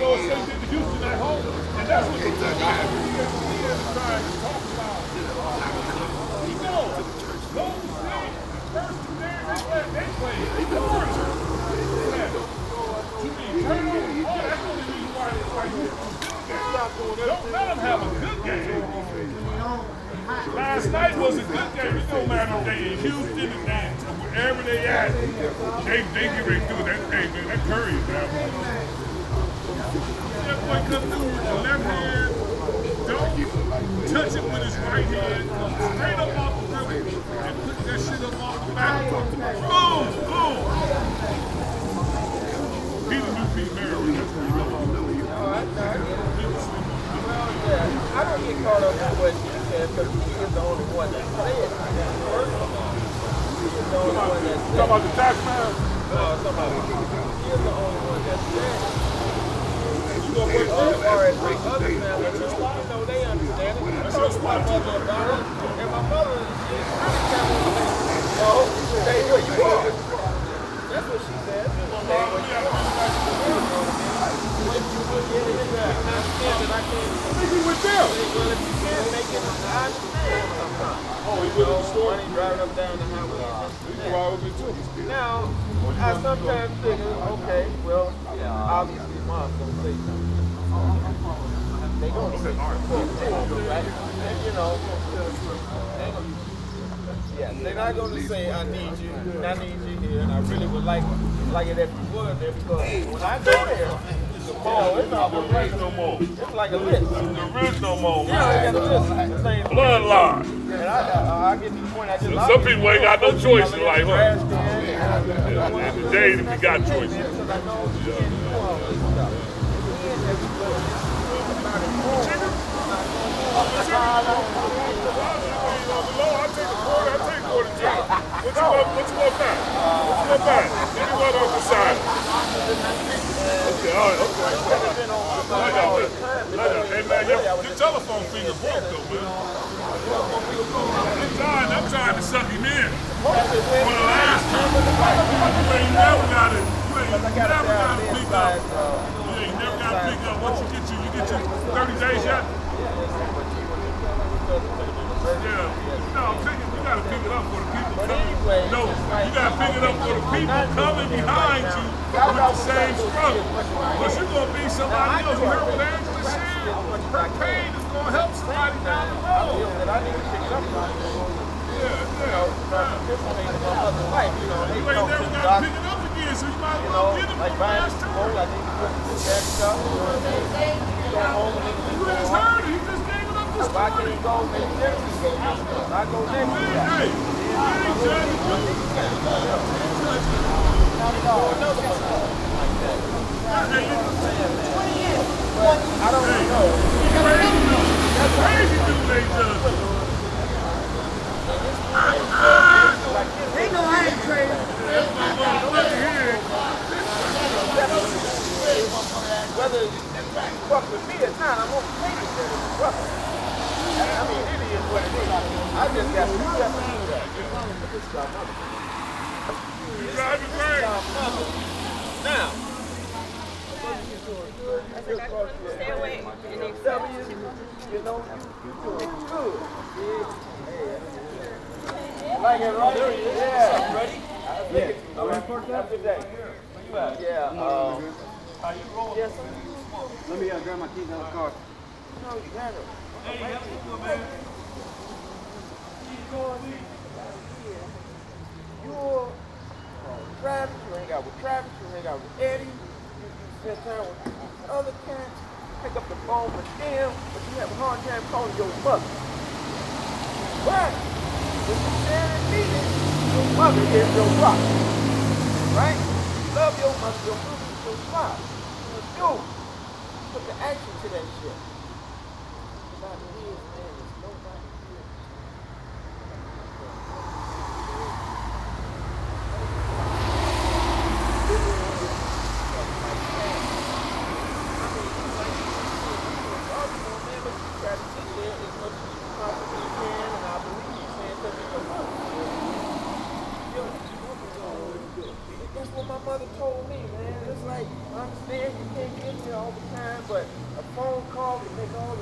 Florida State did to Houston at home, and that's what he's trying to talk about. He knows. Golden State, first two games they played. Too many turnovers. Oh, that's the only reason why don't let them have a good game. Last night was a good game. It don't matter if they in Houston and wherever they at. They get ready to do that. Hey, man, that Curry is out. That boy come through with the left hand. Don't touch it with his right hand. Straight up off the rim and put that shit up off the back. Boom, boom. He's a new Pete Maravich. That's what he's I don't get caught up in what you said because he is the only one that said it. He is the only one that said it. Talking about the tax man? No, somebody. He is the only one that said it. As far as my other family, you know, they understand it. I talked to my mother about it, and my mother, she's really kind of like, no, stay where you are. That's what she said. Stay where you are. With them. Well, if you can't make it, I understand sometimes. Oh, he went to the store? When he driving up down the highway. He can ride with me too. Now, I sometimes figure, okay, well, obviously mom's going to say something. They going to say something, right? And, you know, they're not going to say, I need you here, and I really would like it if you would there, because when I go there, mall, it's not the original mall. It's like a list. The original mall. Yeah, they got a list. Bloodline. And I get to the point, I just some people ain't got no choice in life, huh? And today, we got choices. What you want back? Give me one on the side. Okay, all right, okay. Hey, man, your telephone finger broke, though, man. I'm trying to suck him in. For the last time. You ain't never got it. You ain't never got to pick up. You ain't never got to pick up. Once you get your 30 days yet? Yeah. No, you got to pick it up for the people coming. No, you got to pick it up for the people coming behind you with the same struggle. Because you're going to be somebody else. You heard what Angela said? Her pain is going to help somebody down the road. Yeah. You ain't never got to pick it up again, so you might as well get it for the last time. You just heard it. He just gave it up this If I can go maybe next week, I go next week. I don't know. That's crazy dude they judge. Ain't no hand trade. Whether you fuck with me or not, I'm going to take it there. I mean, it is what it is. I just got to do that. You driving great. Now. Stay away. You know, you doing good. Like it, right? Yeah. Ready? Yeah. I'm ready for that today. Yeah. Are you rolling? Yes, sir. Let me grab my keys out of the car. No, you got it. Hey, you got it, man. You're Travis, you hang out with Travis, you hang out with Eddie, you spend time with other cats, pick up the phone with them, but you have a hard time calling your mother. But when you stand and meet it, your mother is your rock. Right? You love your mother, your mother is your rock. You do. Put the action to that shit. About the years, man, there's nobody here. That's what my mother told me, man. It's like, I understand you can't get here all the time. time, but a phone call can make all the